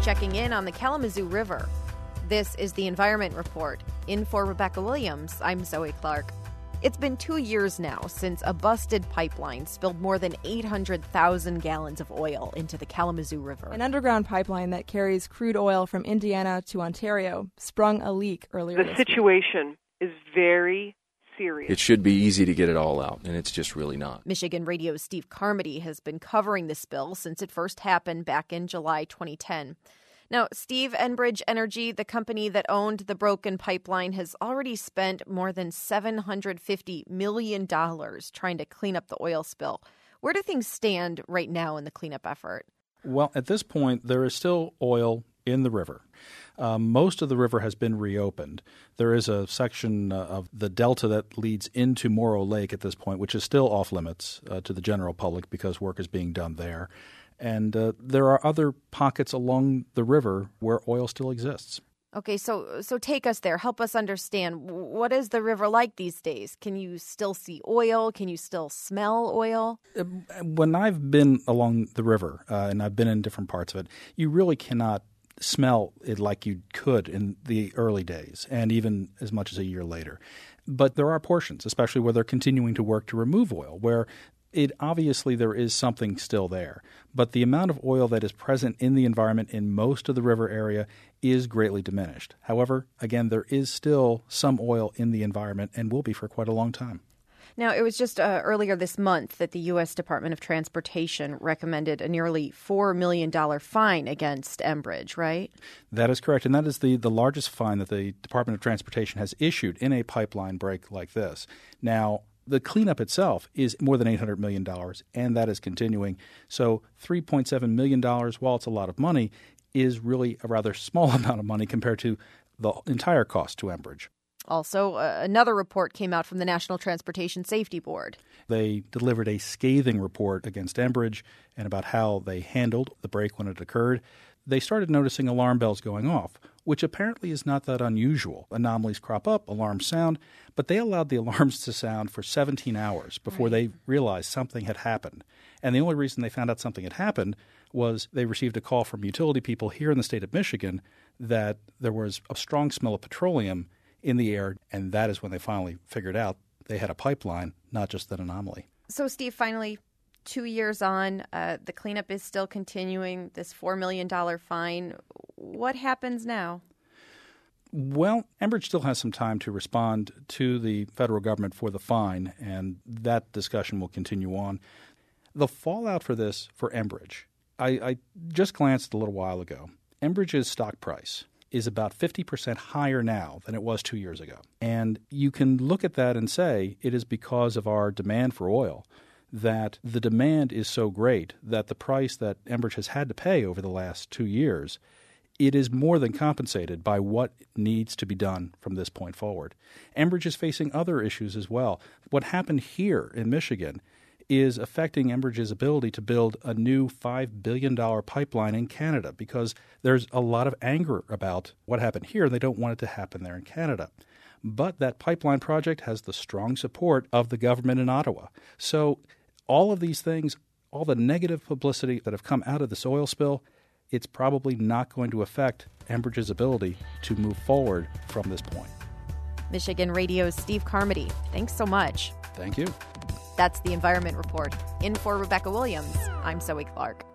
checking in on the Kalamazoo River. This is the Environment Report. In for Rebecca Williams, I'm Zoe Clark. It's been 2 years now since a busted pipeline spilled more than 800,000 gallons of oil into the Kalamazoo River. An underground pipeline that carries crude oil from Indiana to Ontario sprung a leak earlier this week. The situation is very serious. It should be easy to get it all out, and it's just really not. Michigan Radio's Steve Carmody has been covering the spill since it first happened back in July 2010. Now, Steve, Enbridge Energy, the company that owned the broken pipeline, has already spent more than $750 million trying to clean up the oil spill. Where do things stand right now in the cleanup effort? Well, at this point, there is still oil in the river. Most of the river has been reopened. There is a section of the delta that leads into Morrow Lake at this point, which is still off limits to the general public because work is being done there. And there are other pockets along the river where oil still exists. Okay, so take us there. Help us understand. What is the river like these days? Can you still see oil? Can you still smell oil? When I've been along the river, and I've been in different parts of it, you really cannot smell it like you could in the early days and even as much as a year later. But there are portions, especially where they're continuing to work to remove oil, where obviously there is something still there. But the amount of oil that is present in the environment in most of the river area is greatly diminished. However, again, there is still some oil in the environment and will be for quite a long time. Now, it was just earlier this month that the U.S. Department of Transportation recommended a nearly $4 million fine against Enbridge, right? That is correct, and that is the largest fine that the Department of Transportation has issued in a pipeline break like this. Now, the cleanup itself is more than $800 million, and that is continuing. So $3.7 million, while it's a lot of money, is really a rather small amount of money compared to the entire cost to Enbridge. Also, another report came out from the National Transportation Safety Board. They delivered a scathing report against Enbridge and about how they handled the break when it occurred. They started noticing alarm bells going off, which apparently is not that unusual. Anomalies crop up, alarms sound, but they allowed the alarms to sound for 17 hours before they realized something had happened. And the only reason they found out something had happened was they received a call from utility people here in the state of Michigan that there was a strong smell of petroleum in the air, and that is when they finally figured out they had a pipeline, not just an anomaly. So, Steve, finally, 2 years on, the cleanup is still continuing, this $4 million fine. What happens now? Well, Enbridge still has some time to respond to the federal government for the fine, and that discussion will continue on. The fallout for this for Enbridge, I just glanced a little while ago. Enbridge's stock price is about 50% higher now than it was 2 years ago. And you can look at that and say it is because of our demand for oil that the demand is so great that the price that Enbridge has had to pay over the last 2 years, it is more than compensated by what needs to be done from this point forward. Enbridge is facing other issues as well. What happened here in Michigan is affecting Enbridge's ability to build a new $5 billion pipeline in Canada because there's a lot of anger about what happened here. They don't want it to happen there in Canada. But that pipeline project has the strong support of the government in Ottawa. So all of these things, all the negative publicity that have come out of this oil spill, it's probably not going to affect Enbridge's ability to move forward from this point. Michigan Radio's Steve Carmody, thanks so much. Thank you. That's the Environment Report. In for Rebecca Williams, I'm Zoe Clark.